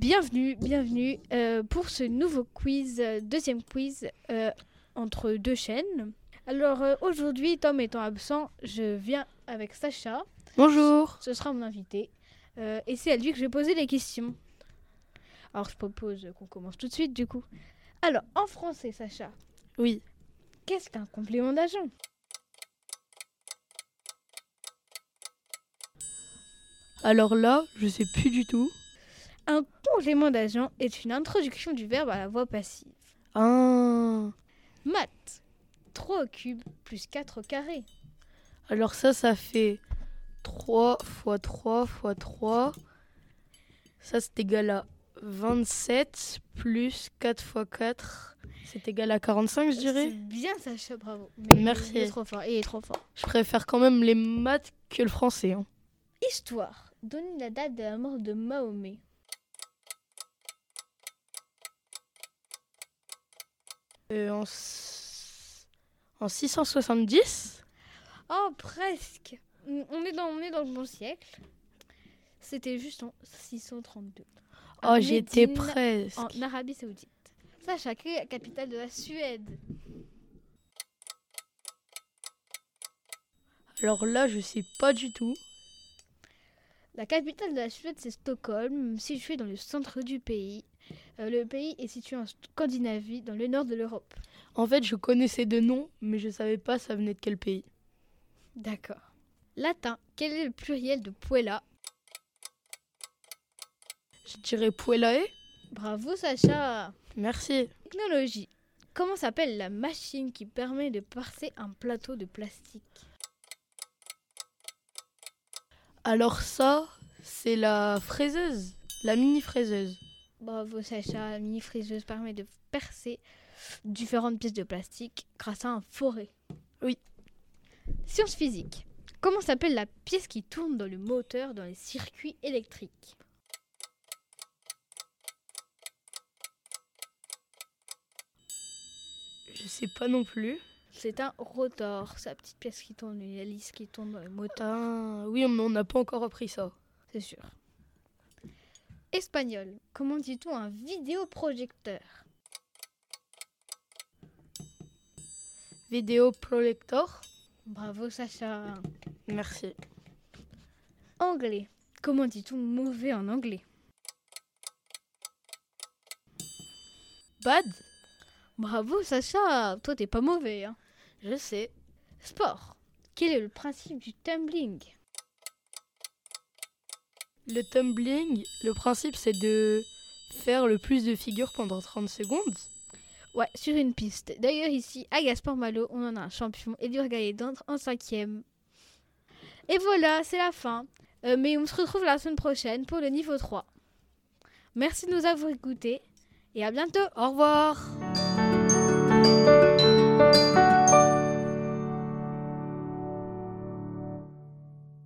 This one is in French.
bienvenue pour ce nouveau quiz, deuxième quiz entre deux chaînes. Alors aujourd'hui, Tom étant absent, je viens avec Sacha. Bonjour. Ce sera mon invité et c'est à lui que je vais poser les questions. Alors je propose qu'on commence tout de suite du coup. Alors en français, Sacha. Oui. Qu'est-ce qu'un complément d'agent ? Alors là, je sais plus du tout. Un complément d'agent est une introduction du verbe à la voix passive. Ah. Maths. 3 au cube plus 4 au carré. Alors ça fait 3 fois 3 fois 3. Ça, c'est égal à 27 plus 4 fois 4. C'est égal à 45, je dirais. C'est bien, Sacha, bravo. Merci. Il est trop fort. Je préfère quand même les maths que le français. Histoire. Donnez la date de la mort de Mahomet. En 670. Oh, presque. On est dans le bon siècle. C'était juste en 632. Oh, j'étais presque. En Arabie Saoudite. Sacha, quelle est la capitale de la Suède ? Alors là, je sais pas du tout. La capitale de la Suède, c'est Stockholm, située dans le centre du pays. Le pays est situé en Scandinavie, dans le nord de l'Europe. En fait, je connaissais de nom, mais je savais pas ça venait de quel pays. D'accord. Latin, quel est le pluriel de puella ? Je dirais puellae. Bravo Sacha. Merci. Technologie. Comment s'appelle la machine qui permet de percer un plateau de plastique ? Alors ça, c'est la fraiseuse, la mini-fraiseuse. Bravo Sacha, la mini-fraiseuse permet de percer différentes pièces de plastique grâce à un forêt. Oui. Sciences physiques. Comment s'appelle la pièce qui tourne dans le moteur dans les circuits électriques ? Je sais pas non plus. C'est un rotor, c'est la petite pièce qui tourne, une hélice qui tourne dans le moteur. Ah, oui, mais on n'a pas encore appris ça. C'est sûr. Espagnol. Comment dit-on un vidéoprojecteur ? Vidéoprojecteur. Bravo Sacha. Merci. Anglais. Comment dit-on mauvais en anglais ? Bad. Bravo Sacha, toi t'es pas mauvais. Hein. Je sais. Sport. Quel est le principe du tumbling ? Le tumbling, le principe c'est de faire le plus de figures pendant 30 secondes. Ouais, sur une piste. D'ailleurs ici, à Gaspard Malo, on en a un champion, Edouard Gaillet-D'Antre, en 5e. Et voilà, c'est la fin. Mais on se retrouve la semaine prochaine pour le niveau 3. Merci de nous avoir écoutés et à bientôt. Au revoir.